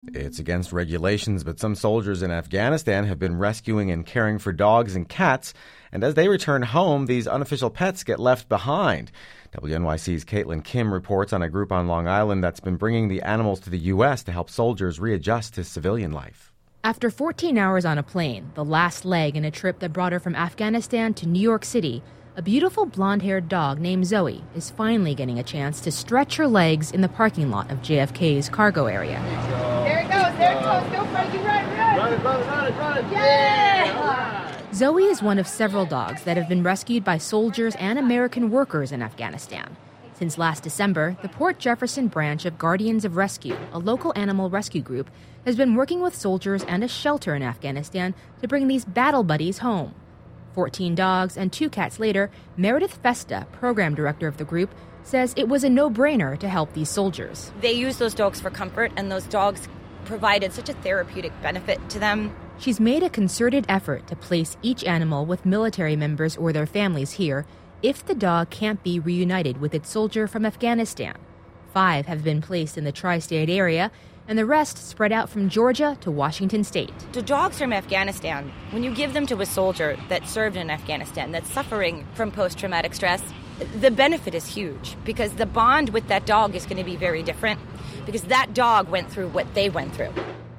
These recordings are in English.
It's against regulations, but some soldiers in Afghanistan have been rescuing and caring for dogs and cats, and as they return home, these unofficial pets get left behind. WNYC's Caitlin Kim reports on a group on Long Island that's been bringing the animals to the U.S. to help soldiers readjust to civilian life. After 14 hours on a plane, the last leg in a trip that brought her from Afghanistan to New York City, a beautiful blonde-haired dog named Zoe is finally getting a chance to stretch her legs in the parking lot of JFK's cargo area. There it goes, go Frankie, run! Yeah! Zoe is one of several dogs that have been rescued by soldiers and American workers in Afghanistan. Since last December, the Port Jefferson branch of Guardians of Rescue, a local animal rescue group, has been working with soldiers and a shelter in Afghanistan to bring these battle buddies home. 14 dogs and 2 cats later, Meredith Festa, program director of the group, says it was a no-brainer to help these soldiers. They use those dogs for comfort, and those dogs provided such a therapeutic benefit to them. She's made a concerted effort to place each animal with military members or their families here if the dog can't be reunited with its soldier from Afghanistan. 5 have been placed in the tri-state area, and the rest spread out from Georgia to Washington State. The dogs from Afghanistan, when you give them to a soldier that served in Afghanistan that's suffering from post-traumatic stress, the benefit is huge because the bond with that dog is going to be very different because that dog went through what they went through.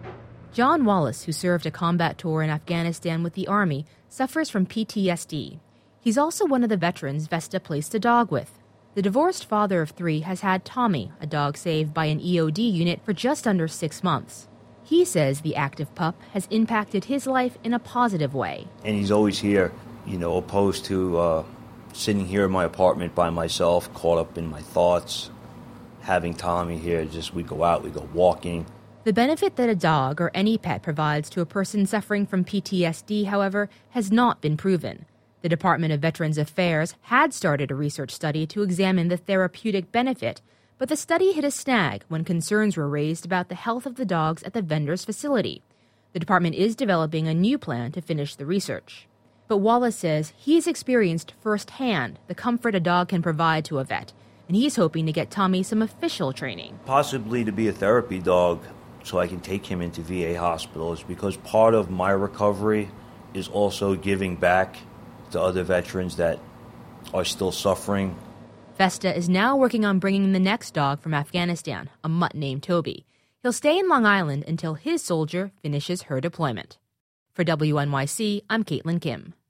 John Wallace, who served a combat tour in Afghanistan with the Army, suffers from PTSD. He's also one of the veterans Vesta placed a dog with. The divorced father of 3 has had Tommy, a dog saved by an EOD unit, for just under 6 months. He says the active pup has impacted his life in a positive way. And he's always here, opposed to sitting here in my apartment by myself, caught up in my thoughts. Having Tommy here, we go out, we go walking. The benefit that a dog or any pet provides to a person suffering from PTSD, however, has not been proven. The Department of Veterans Affairs had started a research study to examine the therapeutic benefit, but the study hit a snag when concerns were raised about the health of the dogs at the vendor's facility. The department is developing a new plan to finish the research. But Wallace says he's experienced firsthand the comfort a dog can provide to a vet, and he's hoping to get Tommy some official training. Possibly to be a therapy dog so I can take him into VA hospitals, because part of my recovery is also giving back to other veterans that are still suffering. Vesta is now working on bringing the next dog from Afghanistan, a mutt named Toby. He'll stay in Long Island until his soldier finishes her deployment. For WNYC, I'm Caitlin Kim.